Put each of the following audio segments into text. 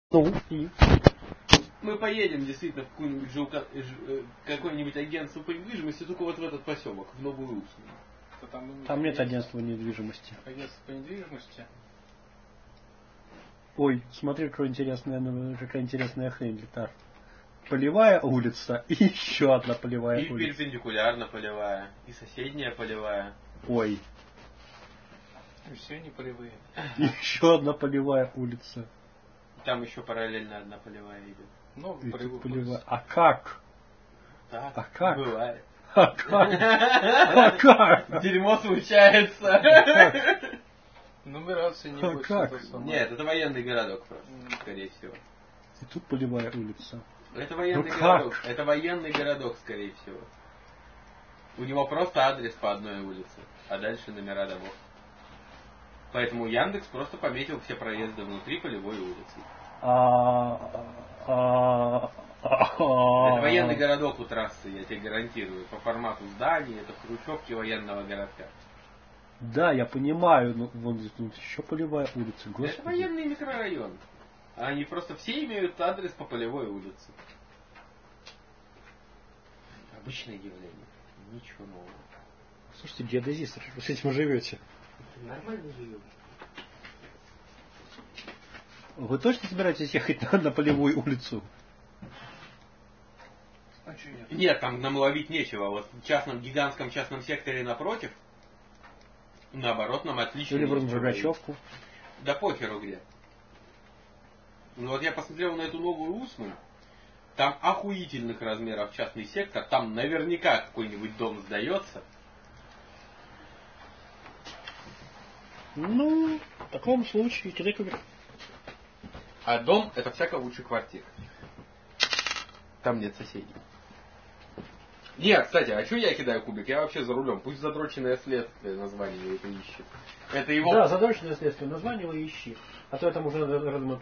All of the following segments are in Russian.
Ну, и? Мы поедем действительно в какое-нибудь агентство по недвижимости, только вот в этот поселок, в Новую Усмань. Там нет агентства недвижимости. Агентство по недвижимости? Ой, смотри, какая интересная хрень летает. Полевая улица и еще одна полевая улица. И перпендикулярно полевая, и соседняя полевая. Ой. И все они полевые. И еще одна полевая улица. Там еще параллельно одна полевая идет. Много полевых улиц. А как? Так, а как? Бывает. А как? А как? Дерьмо случается. Нумерация не будет. Нет, это военный городок просто, скорее всего. И тут полевая улица. Это военный городок. Это военный городок, скорее всего. У него просто адрес по одной улице, а дальше номера домов. Поэтому Яндекс просто пометил все проезды внутри полевой улицы. Это военный городок у трассы, я тебе гарантирую. По формату зданий, это хрущевки военного городка. Да, я понимаю, но вон здесь еще полевая улица. Господи. Это военный микрорайон. Они просто все имеют адрес по полевой улице. Обычное явление. Ничего нового. Слушайте, геодезист, вы с этим живете? Нормально живем. Вы точно собираетесь ехать на полевую улицу? А что нет? Нет, там нам ловить нечего. Вот в гигантском частном секторе напротив, наоборот, нам отлично. Или в Рогачевку. Да похеру где. Ну вот я посмотрел на эту Новую Усмань. Там охуительных размеров частный сектор. Там наверняка какой-нибудь дом сдается. Ну, в таком случае кидай кубик. А дом это всяко лучше квартиры. Там нет соседей. Нет, кстати, а что я кидаю кубик? Я вообще за рулем. Пусть задроченное следствие название это ищет. Это его... Да, задроченное следствие название его ищи. А то это уже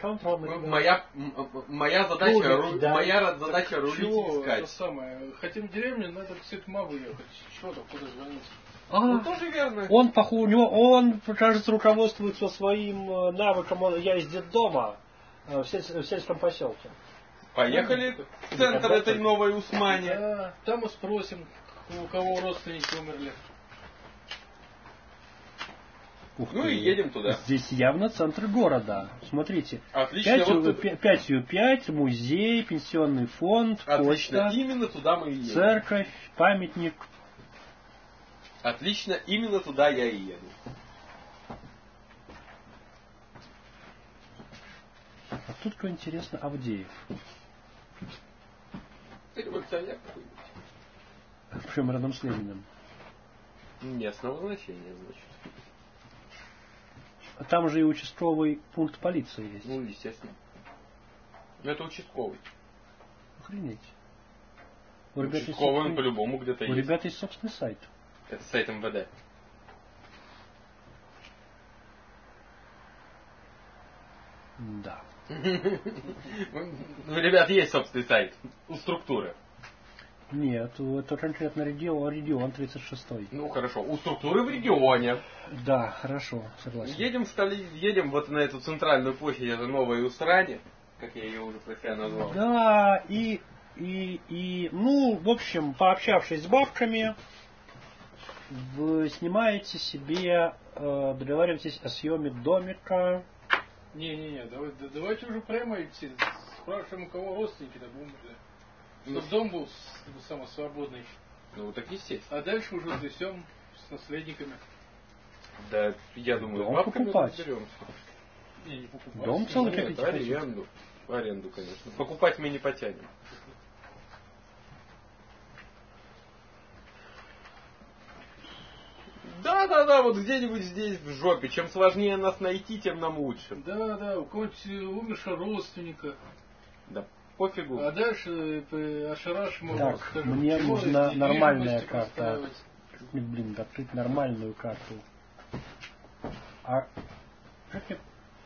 моя задача рулить и искать. Это самое. Хотим в деревню, надо к Сытма выехать. Чего там, куда звонить? Ну тоже верно. Он, кажется, руководствуется своим навыком, я из детдома в сельском поселке. Поехали в центр этой Новой Усмани. Да, там мы спросим, у кого родственники умерли. Ну и едем туда. Здесь явно центр города. Смотрите. Отлично. 5Ю5, музей, пенсионный фонд, отлично. почта, Именно туда мы и едем. церковь, памятник. Отлично, именно туда я и еду. А тут, как интересно, Авдеев. Революционер какой-нибудь. Причем рядом с Лениным. Местного значения, значит. Там же и участковый пункт полиции есть. Ну, естественно. Но это участковый. Охренеть. Участковый он по-любому где-то есть. У ребят есть собственный сайт. Это сайт МВД. Да. Ну, ребят, есть собственный сайт. У структуры. Нет, это конкретно регион 36-й. Ну хорошо, у структуры в регионе. Да, хорошо, согласен. Едем вот на эту центральную площадь, это Новая Усрань, как я ее уже про себя назвал. Да, ну, в общем, пообщавшись с бабками, вы снимаете себе, договариваетесь о съеме домика. Не, давайте уже прямо идти. Спрашиваем, у кого родственники-то умерли. Чтобы дом был самосвободный. Ну, так естественно. А дальше уже утрясем с наследниками. Да, я думаю, дом с бабками покупать. разберемся. Не покупать. Дом целый Нет, в аренду, конечно. Покупать мы не потянем. Да, вот где-нибудь здесь в жопе. Чем сложнее нас найти, тем нам лучше. Да, у кого-нибудь умершего родственника. Да, пофигу. А дальше ошарашим его. Так, скажем, мне нужна нормальная карта. поставить. Блин, открыть нормальную карту. А как мне...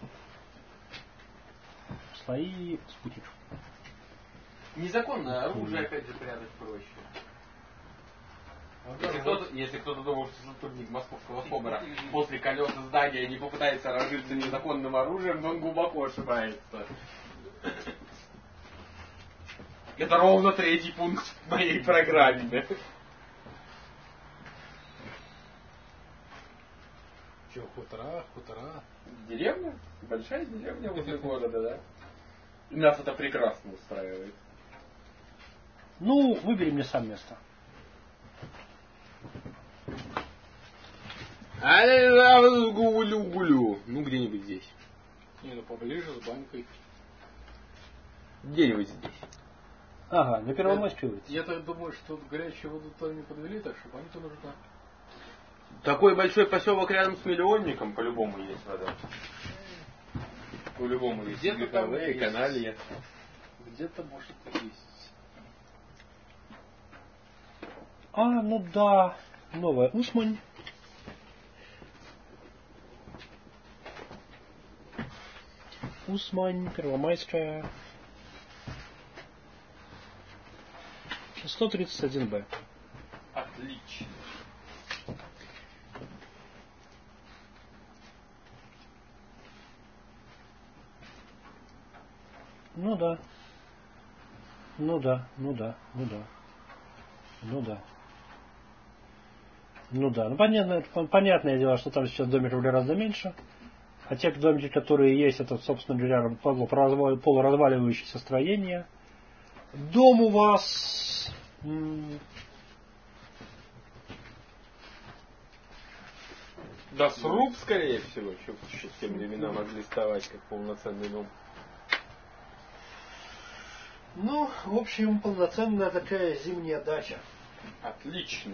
Слои спутников. Незаконное оружие, опять же, прятать проще. Если кто-то думал, что сотрудник московского ФОБРа после колес здания не попытается разжиться незаконным оружием, то он глубоко ошибается. Это ровно третий пункт в моей программе. Че, хутора? Деревня? Большая деревня возле города, да? Нас это прекрасно устраивает. Ну, выбери мне сам место. Гулю-гулю. Ну, где-нибудь здесь. Не, ну поближе с банькой. Где-нибудь здесь. Ага, на Первомайской улице. Я так думаю, что горячую воду туда не подвели, так что банька нужна. Такой большой поселок рядом с миллионником, по-любому есть вода. По-любому есть. Где-то там и есть. каналье. Где-то может и есть. Ну да. Новая Усмань. Усмань, Первомайская. 131Б. Отлично. Ну да. Ну да. Ну, понятное дело, что там сейчас домиков гораздо меньше. А те домики, которые есть, это, собственно говоря, полуразваливающиеся строения. Дом у вас... Да, сруб, скорее всего, что еще в те времена могли вставать как полноценный дом. Ну, в общем, полноценная такая зимняя дача. Отлично.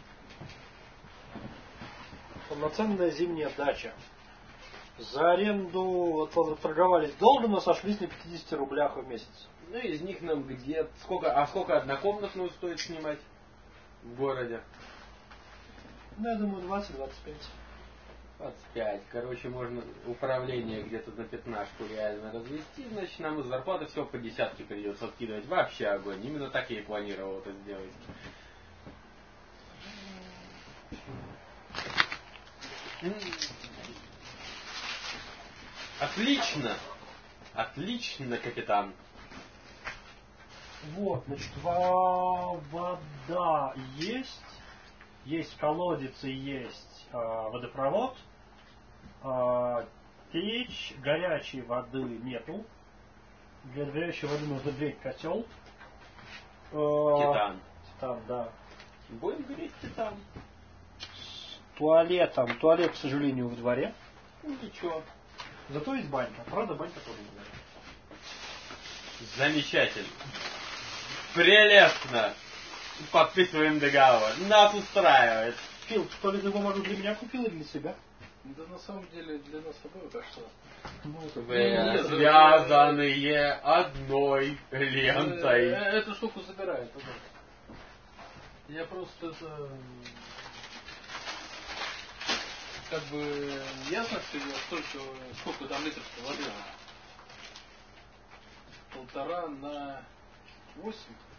Полноценная зимняя дача. За аренду вот, торговались долго, но сошлись на 50 рублях в месяц. Ну, из них нам где-то... Сколько однокомнатную стоит снимать в городе? Ну, я думаю, 20-25. 25. Короче, можно управление где-то на пятнашку реально развести, значит, нам из зарплаты все по десятке придется откидывать. Вообще огонь. Именно так я и планировал это сделать. Отлично! Отлично, капитан. Вот, значит, вода есть колодец и есть водопровод. Печь, горячей воды нету. Для горячей воды нужно греть котел. Титан. Титан, да. Будем греть титан. Туалетом. Туалет, к сожалению, в дворе. Ну, ничего. Зато есть банька. Правда, банька тоже в дворе. Замечательно. Прелестно. Подписываем договор. Нас устраивает. Фил, туалетную бумагу для меня купил или для себя? Да на самом деле для нас обоих, так что... Вы связанные одной лентой. Эту штуку забирает. Я просто это... Как бы ясно, что сколько там литров воды? 1,5 на 8.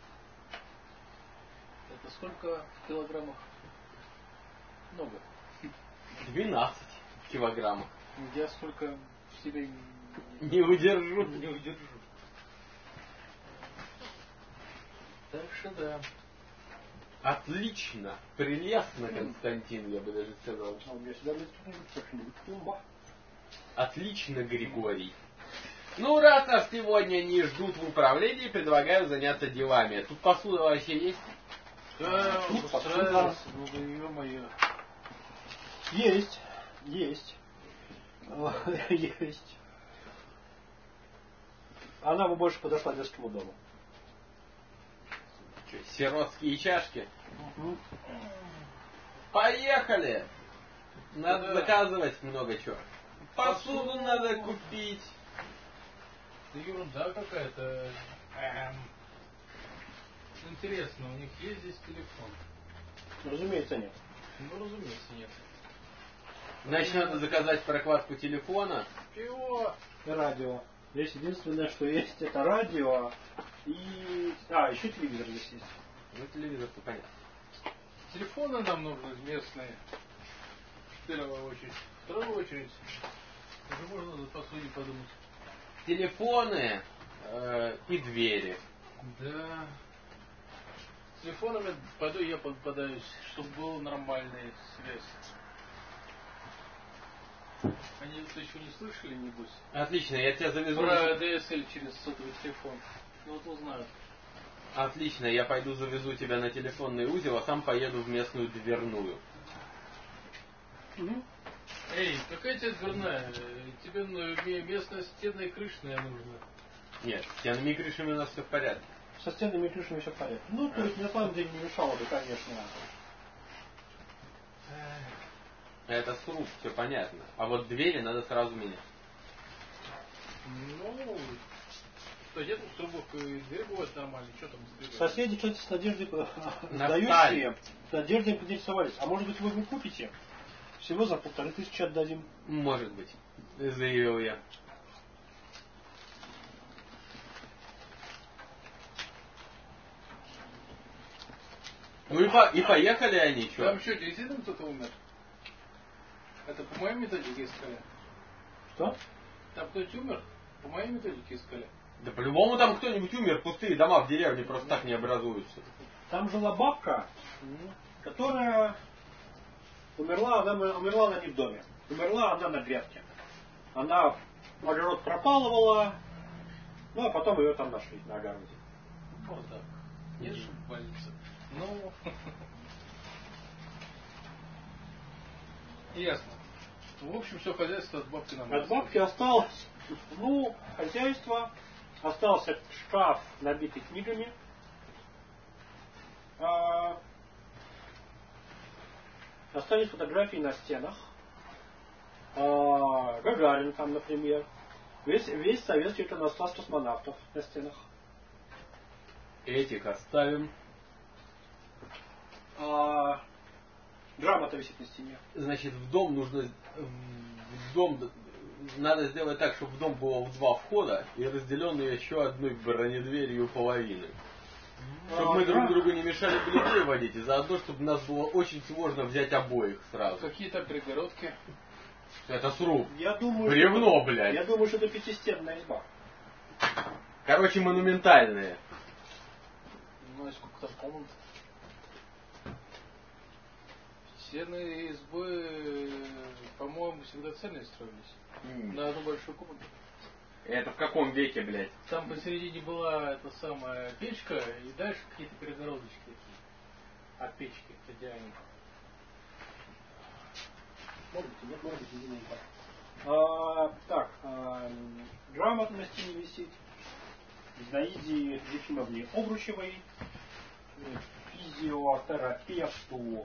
Это сколько в килограммах? Много. 12 килограммов. Я сколько в себе Не удержу. не удержу. Так что да. Отлично. Прелестно, Константин, я бы даже сказал. А у меня всегда будет что-нибудь пломба. Отлично, Григорий. Ну, раз нас сегодня не ждут в управлении, предлагаю заняться делами. Тут посуда вообще есть? Да, Тут устраивается, ну, ё-моё. Есть. Есть. Она бы больше подошла детскому дому. Что, сиротские чашки? Поехали! Надо заказывать много чего. Посуду надо купить. Да ерунда какая-то. Интересно, у них есть здесь телефон? Разумеется, нет. Ну, разумеется, нет. Значит, надо заказать прокладку телефона. Чего? Радио. Здесь единственное, что есть, это радио и... еще телевизор здесь есть. Ну, телевизор-то понятно. Телефоны нам нужны местные. В первую очередь. В вторую очередь. Уже можно за посуде подумать. Телефоны и двери. Да. С телефонами я попадаюсь, чтобы была нормальная связь. Они это еще не слышали, небось? Отлично, я тебя завезу. Про DSL через сотовый телефон. Ну вот узнают. Отлично, я пойду завезу тебя на телефонный узел, а сам поеду в местную дверную. Эй, какая тебе дверная? Тебе местная стена и крышная нужна. Нет, с стенами и крышами у нас все в порядке. Со стенами и крышами все в порядке. Ну, то есть, на самом деле, не мешало бы, конечно. Это сруб, все понятно. А вот двери надо сразу менять. Ну, что где-то в трубах и дверь бывает нормальная, что там с дверью? Соседи, кстати, с надеждой Настали. с надеждой поинтересовались. А может быть, вы купите? Всего за 1500 отдадим. Может быть, заявил я. Ну и поехали они, что? Там что, действительно кто-то умер? Это по моей методике искали. Что? Там кто-нибудь умер? По моей методике искали. Да по-любому там кто-нибудь умер, пустые дома в деревне просто так не образуются. Там жила бабка, которая умерла она не в доме. Умерла она на грядке. Она огород пропалывала, ну а потом ее там нашли на огороде. Вот так. Нет, чтобы в больнице. Ну, ясно. В общем, все хозяйство от бабки нам. От бабки осталось, ну, хозяйство, остался шкаф, набитый книгами. Остались фотографии на стенах. Гагарин там, например. Весь советский иконостас космонавтов на стенах. Этих оставим. Грамота висит на стене. Значит, в дом надо сделать так, чтобы в дом было в 2 входа и разделенные еще одной бронедверью половины. Чтобы мы друг другу не мешали людей водить, и заодно, чтобы нас было очень сложно взять обоих сразу. Какие там перегородки? Это сруб. Я думаю, Бревно, блядь. Я думаю, что это 5-стенная изба. Короче, монументальные. Ну и сколько там комнат? Стены избы, по-моему, всегда цельные строились. На одну большую комнату. Это в каком веке, блядь? Там посередине была эта самая печка, и дальше какие-то перегородочки такие. От печки идеально. Может быть, нет, может быть, единая изба. Грамота на стене висит. Зинаиде Ефимовне Обручевой, физиотерапевту,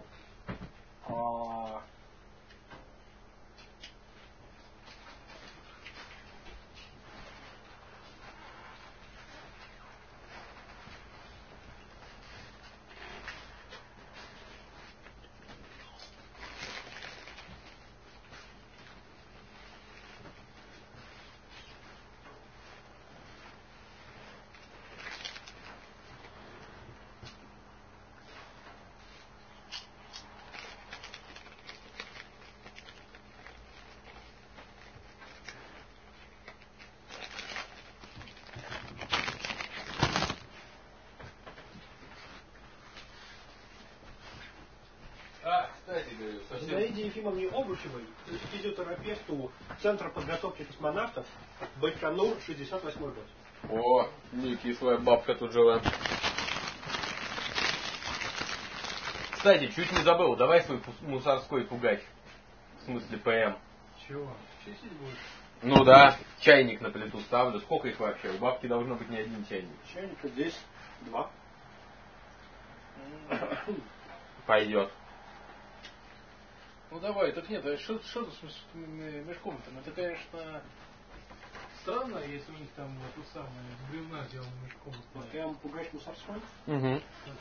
Кстати, говорю, совсем... Зинаиде Ефимовне Обручевой, физиотерапевту Центра подготовки космонавтов, Байконур, 68 год. О, не кислая бабка тут жила. Кстати, чуть не забыл, давай свой мусорской пугач. В смысле ПМ. Чего? Чистить будешь? Ну да, чайник на плиту ставлю. Сколько их вообще? У бабки должно быть не один чайник. Чайника здесь 2. Пойдет. Ну давай, так нет, а что с мешком-то? Ну это, конечно, странно, если у них там вот то самое бревна сделано мешком. Прям пугач мусорской. Угу.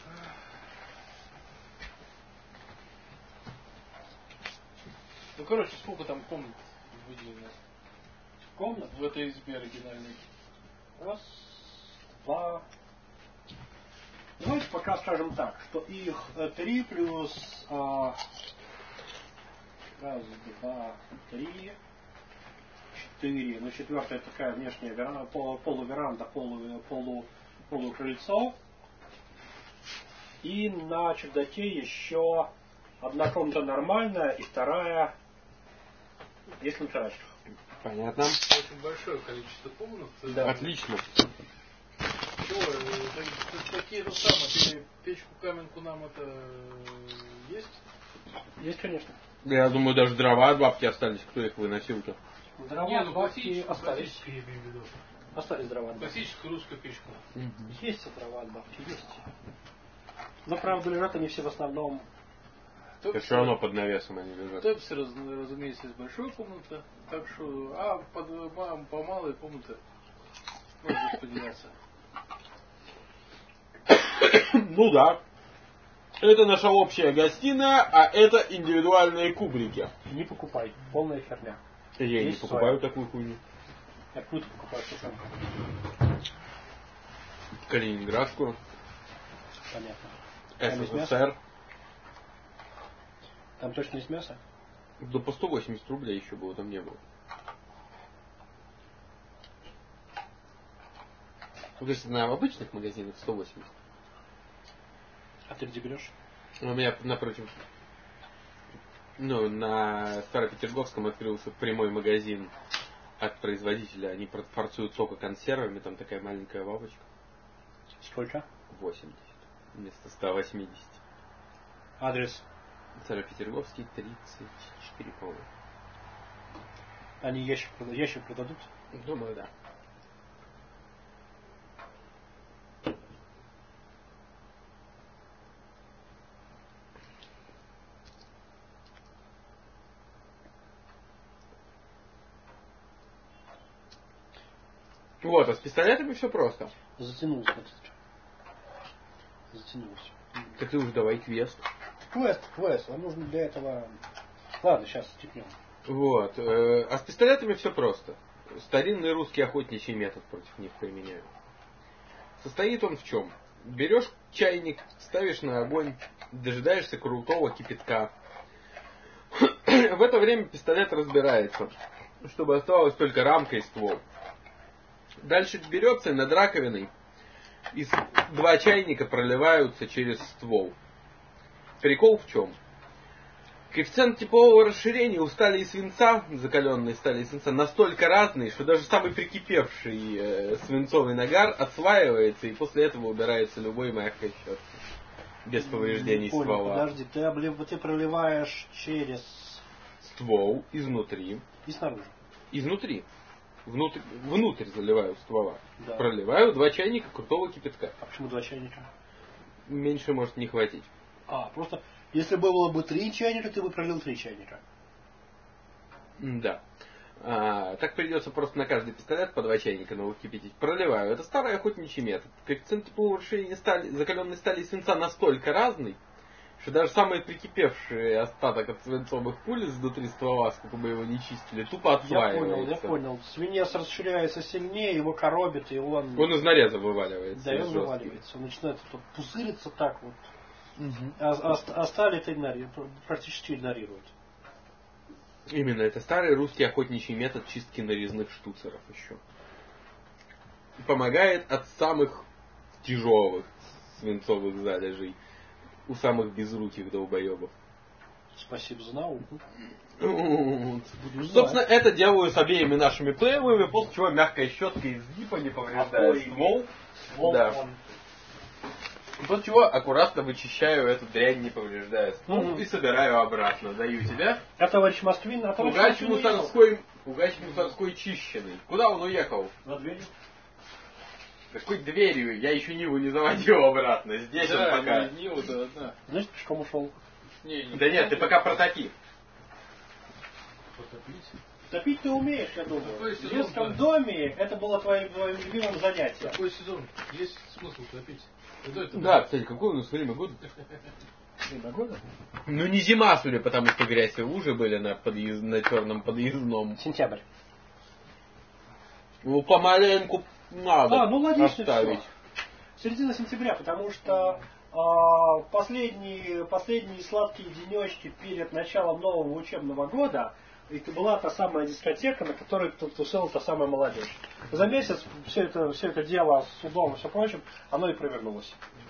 Ну короче, сколько там комнат выделено? Комнат? В этой избе оригинальной. 1, 2. Давайте пока скажем так, что их 3 плюс 1, 2, 3, 4. Ну, 4-я такая внешняя веранда, полуверанда, полукрыльцо. И на чердаке еще одна комната нормальная и вторая есть конференция. Понятно. Очень большое количество комнат. Да. Отлично. Чего? Такие самые, печку-каменку нам это есть? Есть, конечно. Я думаю, даже дрова от бабки остались. Кто их выносил-то? Дрова Не, от ну бабки остались. классические, я имею в виду. Остались дрова от бабки. Классическая русская печка. Есть дрова от бабки, есть. Но, правда, лежат они все в основном... Это все равно под навесом они лежат. Тепси, разумеется, есть большая комната. Так что, по малой комнате можно распределяться. Ну да. Это наша общая гостиная, а это индивидуальные кубрики. Не покупай, полная херня. Я не Есть покупаю своя. такую хуйню. Я круто покупаю сушенку. Калининградскую, Понятно. Там есть мясо? СССР. Там точно есть мясо? Да по 180 рублей еще было, там не было. Ну, то есть на обычных магазинах 180. А ты где берешь? У меня напротив, на Старопетерговском открылся прямой магазин от производителя. Они форцуют только консервами, там такая маленькая лавочка. Сколько? 80 вместо 180. Адрес? Старопетерговский 34, по-моему. Они ящик продадут? Думаю, да. Вот, а с пистолетами все просто. Затянулось, кстати. Затянулось. Так ты уж давай квест. Квест. Вам нужно для этого... Ладно, сейчас степнем. Вот. А с пистолетами все просто. Старинный русский охотничий метод против них применяю. Состоит он в чем? Берешь чайник, ставишь на огонь, дожидаешься крутого кипятка. В это время пистолет разбирается, чтобы оставалась только рамка и ствол. Дальше берется и над раковиной из 2 чайника проливаются через ствол. Прикол в чем? Коэффициент теплового расширения у стали и свинца, закаленной стали и свинца, настолько разный, что даже самый прикипевший свинцовый нагар отслаивается, и после этого убирается любой мягкой щеткой. Без повреждений ствола. Подожди, ты проливаешь через... Ствол изнутри. И снаружи. Изнутри. Внутрь заливаю ствола. Да. Проливаю 2 чайника крутого кипятка. А почему 2 чайника? Меньше может не хватить. Просто если было бы 3 чайника, ты бы пролил 3 чайника. Да. Так придется просто на каждый пистолет по 2 чайника новых кипятить. Проливаю. Это старый охотничий метод. Коэффициент теплового расширения закаленной стали и свинца настолько разный, что даже самый прикипевший остаток от свинцовых пуль изнутри ствола, сколько бы его не чистили, тупо отслаивается. Я понял. Свинец расширяется сильнее, его коробит, и он... Он из нареза вываливается. Да, он вываливается. Он начинает пузыриться так вот. А сталь это практически игнорирует. Именно, это старый русский охотничий метод чистки нарезных штуцеров еще. И помогает от самых тяжелых свинцовых залежей у самых безруких долбоебов. Спасибо за науку. Собственно, это делаю с обеими нашими плейлами, после чего мягкая щетка из гипа не повреждает ствол. Да. После чего аккуратно вычищаю эту дрянь, не повреждая ствол, и собираю обратно. Даю тебе. А товарищ Москвин, Пугач мусорской чищенный. Куда он уехал? За дверью. Какой дверью? Я еще Ниву не заводил обратно. Здесь он пока. Нива-то одна. Знаешь, пешком ушел? Да нет, ты пока протопи. Топить ты умеешь, я думаю. Какой В сезон, детском доме это было твоим любимым занятием. Какой сезон? Есть смысл топить? Да, кстати, какое у нас время года? Время года? Ну не зима, судя, потому что грязь и лужи были на черном подъездном. Сентябрь. Ну помаленьку надо логично оставить. все. Середина сентября, потому что последние сладкие денечки перед началом нового учебного года И это была та самая дискотека, на которой тусила та самая молодежь. За месяц все это дело с судом и все прочим, оно и провернулось.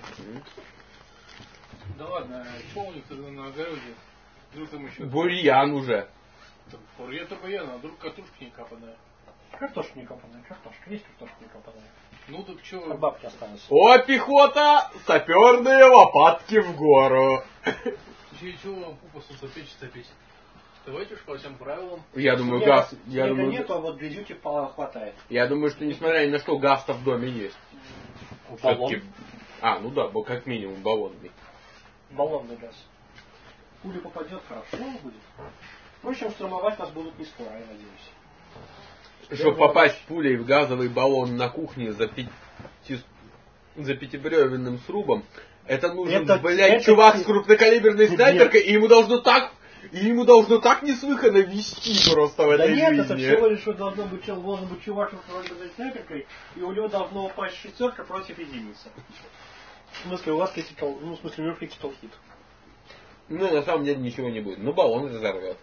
Да ладно, что у них тогда на огороде? Вдруг там еще... Бурьян уже. Это бурьян, а вдруг картошки не капаная. Картошка не копаная, картошка. Есть картошка не копаная. Ну так От что... бабки осталось. О, пехота! Саперные лопатки в гору. Чего вам пупусом запечь? Давайте уж по всем правилам. Я думаю, Снега- газ... снега Я думаю, нету, а вот грязюки хватает. я думаю, что несмотря ни на что, газ-то в доме есть. Баллон. Всё-таки- А, ну да, как минимум баллонный. Баллонный газ. Пуля попадет, хорошо будет. Впрочем, штурмовать нас будут не скоро, я надеюсь. Чтобы попасть пулей в газовый баллон на кухне за пятибревенным срубом, это нужен, блядь, чувак с крупнокалиберной снайперкой, и ему должно так неслыханно вести просто в Да этой нет, жизни. это всего лишь должен быть чувак с крупнокалиберной снайперкой, и у него должно упасть шестерка против единицы. В смысле, у вас критикал, ну, в смысле, у него критикал хит. Ну, на самом деле ничего не будет. Ну, баллон разорвет.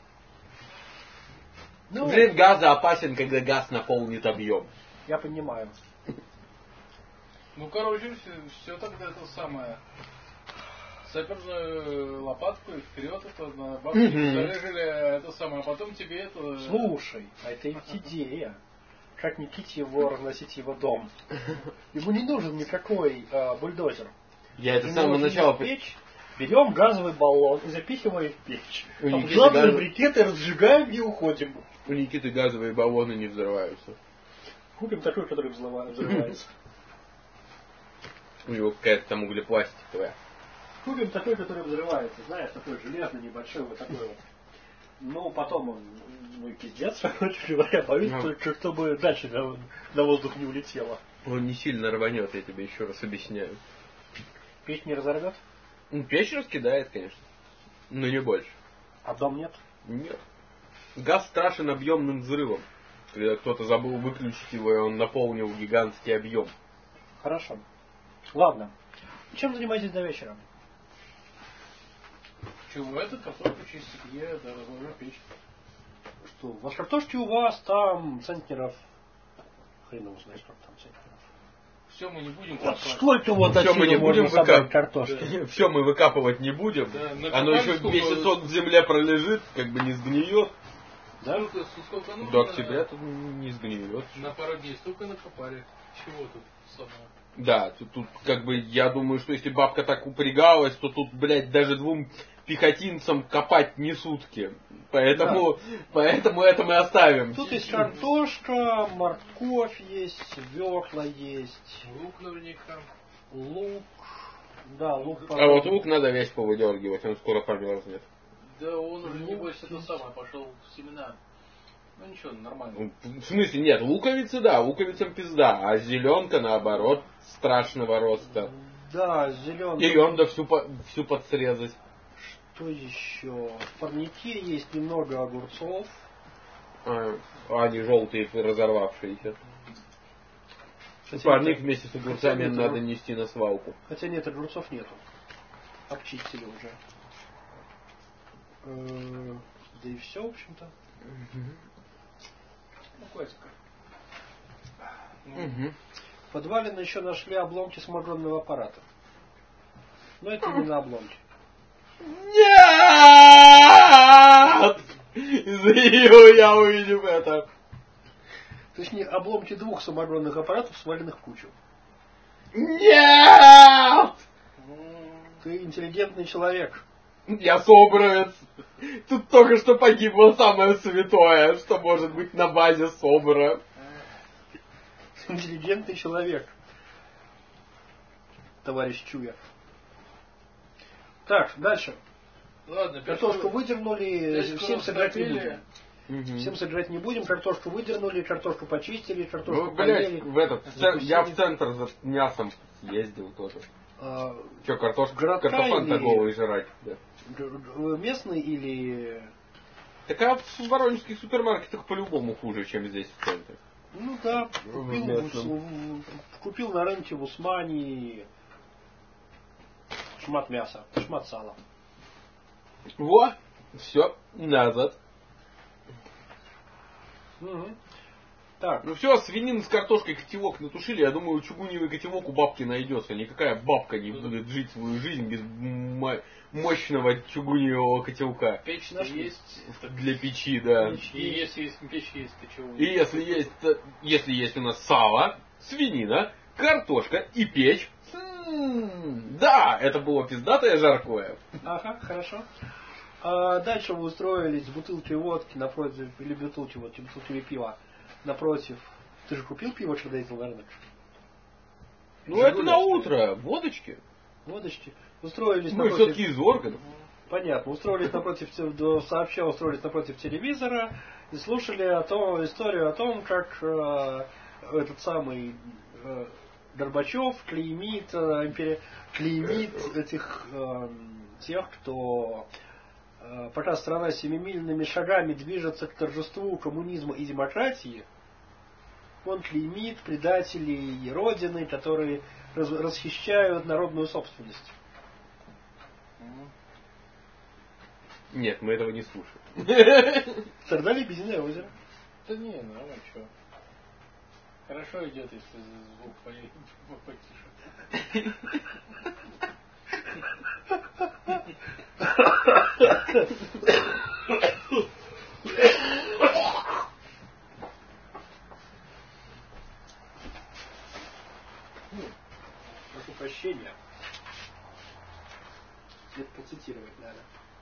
Ну, Взрыв газа опасен, когда газ наполнит объем. я понимаю. Ну, короче, все тогда это самое. Саперную лопатку и вперед это на бабки зарежили, это самое, а потом тебе это... Слушай, а это ведь идея. Как не кить его, разносить его дом. Ему не нужен никакой бульдозер. Я это с Ему самого нужно начала... печь, берем газовый баллон и запихиваем в печь. У Там Никиты жадные газ- брикеты разжигаем и уходим. У Никиты газовые баллоны не взрываются. Купим такой, который взрывается. У него какая-то там углепластиковая. Купим такой, который взрывается. Знаешь, такой железный, небольшой, вот такой вот. Ну, потом он, ну и пиздец, короче говоря, боюсь, только чтобы дальше на воздух не улетело. Он не сильно рванет, я тебе еще раз объясняю. Печь не разорвет? Ну, печь раскидает, конечно. Но не больше. А дом нет? Нет. Газ страшен объемным взрывом. Когда кто-то забыл выключить его, и он наполнил гигантский объем. Хорошо. Ладно. Чем занимаетесь до вечера? Чего это? Картошку чистить, я да, разложу печь. Что, у вас картошки у вас там центнеров... Хрен его знает, сколько там центнеров. Все мы не будем Вот копать. сколько вот Все мы не будем собрать выкапывать. картошки. Все мы выкапывать не будем. Да, Оно еще сколько- месяцок в земле пролежит, как бы не сгниет. Да? Сколько нужно? До октября тут не сгниет. На пару дней столько накопали. Чего тут самого? Да, тут как бы я думаю, что если бабка так упрягалась, то тут, блядь, даже двум пехотинцам копать не сутки. Поэтому это мы оставим. Тут есть картошка, морковь есть, свекла есть, Лук наверняка. лук. Да, лук. А вот лук надо весь повыдергивать, он скоро померзнет. Да он уже, Лук небось, это есть. самое, пошел в семена. Ну ничего, нормально. В смысле, нет, луковицы, да, луковицам пизда, а зеленка, наоборот, страшного роста. Да, зеленый. Ее надо всю подсрезать. Что еще? В парнике есть немного огурцов. Они желтые, разорвавшиеся. Хотя Парник нет- вместе с огурцами хотя нет надо огур- нести на свалку. Хотя нет, огурцов нету. Обчистили уже. Да и все, в общем-то. Ну, классика. Мгм. В подвале еще нашли обломки самогонного аппарата. Но это именно обломки. Нет! Заявил я, увидев это. Точнее, обломки 2 самогонных аппаратов, сваленных в кучу. Нет! Ты интеллигентный человек. Я собровец. Тут только что погибло самое святое, что может быть на базе собора. Интеллигентный человек. Товарищ Чуя. Так, дальше. Ладно, Картошку выдернули, пять всем кров сыграть не скопили. будем. Всем сыграть не будем, картошку выдернули, картошку почистили, картошку Ну, блядь, поели. я в центр за мясом съездил тоже. Че, Городка картофан-то или- голый жрать? Да. Местный или... Так а в воронежских супермаркетах по-любому хуже, чем здесь в центре. Ну да, Местном. купил на рынке в Усмани шмат мяса, шмат сала. Во! Все, назад. Мгм. Так, Ну все, свинину с картошкой котелок натушили, я думаю, чугуневый котелок у бабки найдется. Никакая бабка не будет жить свою жизнь без мощного чугуневого котелка. Печь Нашли. есть. Для печи, да. И если есть печь есть, то чего? И если есть у нас сало, свинина, картошка и печь, да, это было пиздатое жаркое. ага, хорошо. А дальше вы устроились с бутылкой водки напротив, или бутылки водки, бутылками пива напротив. Ты же купил пиво, когда ездил на рынок? Ну это на утро, водочки. Водочки. Устроились Мы напротив... все-таки из органов. Понятно. Устроились напротив, сообща устроились напротив телевизора и слушали историю о том, как этот самый Горбачев клеймит этих тех, кто пока страна семимильными шагами движется к торжеству коммунизма и демократии, он клеймит предателей Родины, которые расхищают народную собственность. Нет, мы этого не слушаем. Тогда Лебединое озеро. Да не, нормально, что. Хорошо идет, если звук потише. Прошу прощения. Это процитировать надо.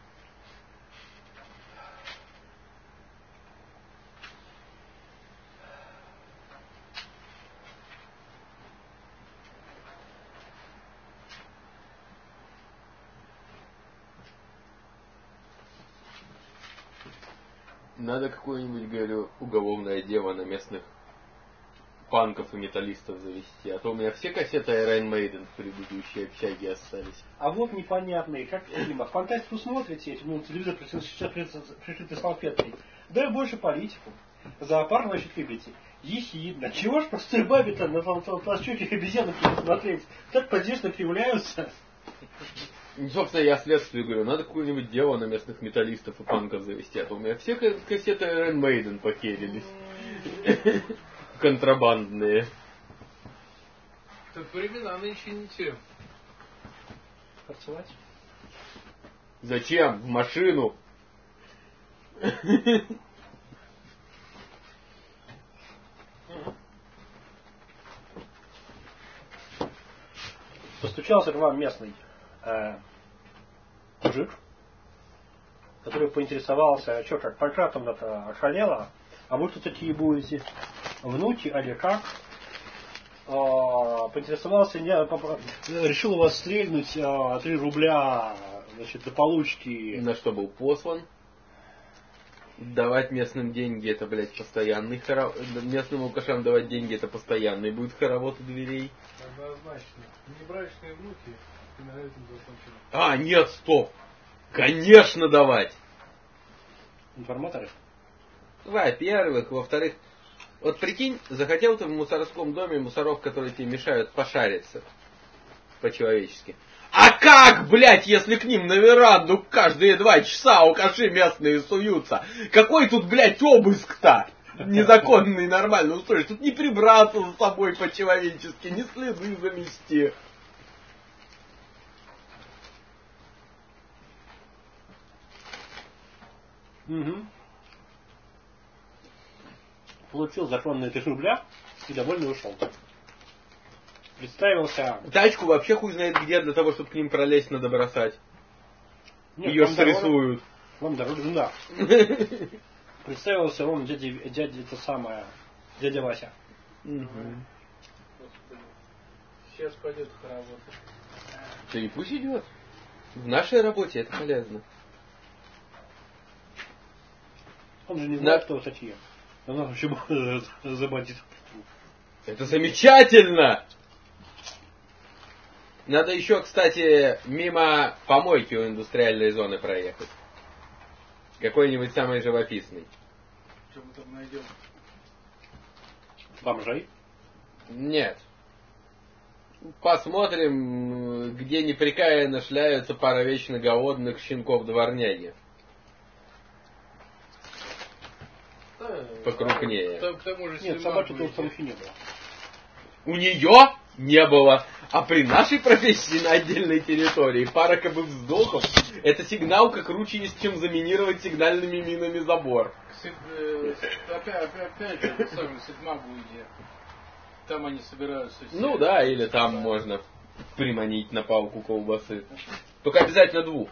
Надо какое-нибудь, говорю, уголовное дело на местных панков и металлистов завести. А то у меня все кассеты Iron Maiden в предыдущей общаге остались. А вот непонятные, как фильма. Фантастику смотрите, телевизор прикрытый салфеткой. Да и больше политику. Зоопарк, значит, любите. Ехидно. Чего ж простой бабе-то на толстощёких обезьянок не смотреть? Так поддержно кривляются. Собственно, я следствию говорю, надо какое-нибудь дело на местных металлистов и панков завести. А то у меня все кассеты Iron Maiden похерились. Контрабандные. Так времена нынче не те. Танцевать? Зачем? В машину. Постучался к вам местный мужик, который поинтересовался, что как, Панкратовна-то ошалела, а вы кто такие будете? Внуки, или как? Поинтересовался, решил у вас стрельнуть 3 рубля, значит, до получки. На что был послан? Давать местным деньги, это, блядь, постоянный хоровод. Местным алкашам давать деньги, это постоянный будет хоровод у дверей. Однозначно. Небрачные внуки, и на этом закончено. А, нет, стоп. Конечно давать. Информаторы? Во-первых. Во-вторых, вот прикинь, захотел ты в мусорском доме мусоров, которые тебе мешают, пошариться. По-человечески. А как, блядь, если к ним на веранду каждые 2 часа алкаши местные суются? Какой тут, блядь, обыск-то? Незаконный, нормально устроишь. Тут не прибраться за собой по-человечески, не следы замести. Угу. Получил законные 3 рубля и довольно ушел. Представился... Тачку вообще хуй знает где, для того, чтобы к ним пролезть, надо бросать. Нет, Ее вам срисуют. Вам дороже, да. Представился он дядя это самое, дядя Вася. Угу. Господи. Сейчас пойдет хоровод. Да и пусть идет. В нашей работе это полезно. Он же не знает, кто такие. Он вообще за бандитов. Это замечательно! Надо еще, кстати, мимо помойки у индустриальной зоны проехать. Какой-нибудь самый живописный. Что мы там найдем? Бомжей? Нет. Посмотрим, где непрекаянно шляются пара вечно голодных щенков дворняги. Да, покрупнее. К тому же, Нет, если собаки маг толстом будет- еще не было. У нее не было. А при нашей профессии на отдельной территории пара кобых вздохов — это сигналка круче, чем заминировать сигнальными минами забор. Опять же, это самое, Сигмагу где. Там они собираются все. Ну да, или там можно приманить на палку колбасы. Только обязательно двух.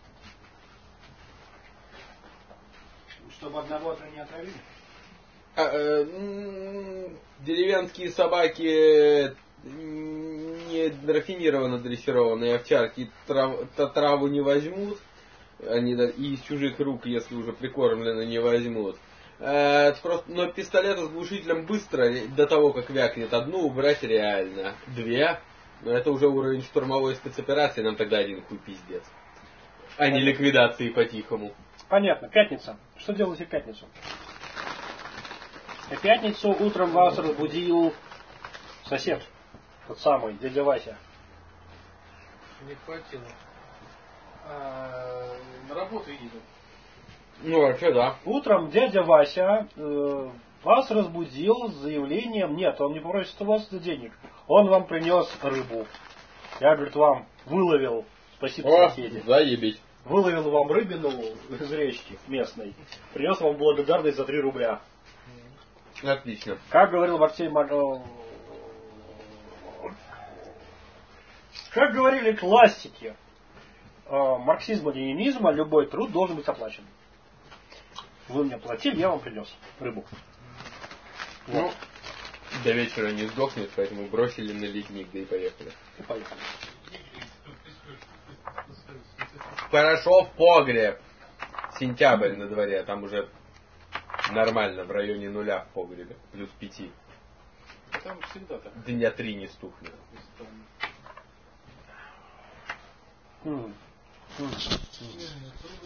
Чтобы одного не отравили? Деревенские собаки не рафинированно дрессированные овчарки траву не возьмут. Они и из чужих рук, если уже прикормлены, не возьмут. Просто, но пистолет с глушителем быстро, до того, как вякнет, одну убрать реально. Две. Но это уже уровень штурмовой спецоперации, нам тогда один хуй пиздец. А не ликвидации по-тихому. Понятно. Пятница. Что делаете в пятницу? В пятницу утром вас разбудил сосед. Тот самый, дядя Вася. Не хватило. На работу едет. Ну, вообще да. Утром дядя Вася вас разбудил с заявлением, нет, он не просит у вас денег, он вам принес рыбу. Я, говорит, вам выловил, спасибо соседи, заебись. выловил вам рыбину из речки местной, принес вам благодарность за 3 рубля. Отлично. Как говорил Максим, как говорили классики марксизма-ленинизма, любой труд должен быть оплачен. Вы мне платили, я вам принес рыбу. Ну, до вечера не сдохнет, поэтому бросили на ледник, да и поехали. И поехали. Хорошо в погреб. Сентябрь на дворе, а там уже нормально, в районе 0 в погребе. Плюс 5. Там всегда так. Дня 3 не стухнет. Не, трудно.